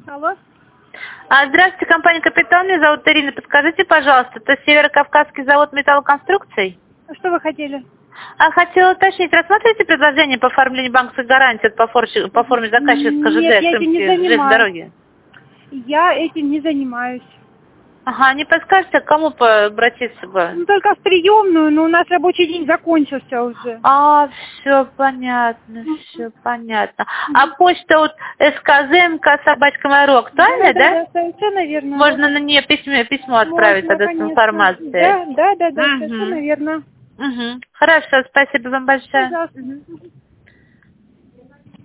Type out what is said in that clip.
Алло. Здравствуйте, компания «Капитан». Меня зовут Ирина. Подскажите, пожалуйста, это Северокавказский завод металлоконструкций? Что вы хотели? Хотела уточнить, рассматриваете предложение по оформлению банковской гарантии по форме заказчика ЖД? Нет, я этим не занимаюсь. Дороги? Я этим не занимаюсь. Не подскажете, к кому обратиться бы? Только в приемную, но у нас рабочий день закончился уже. Все понятно, все понятно. А почта вот @skzmk@mail.ru актуальна, да? Да, совершенно верно. Можно на нее письмо отправить тогда с информацией. Да, совершенно верно. Хорошо, спасибо вам большое. Пожалуйста.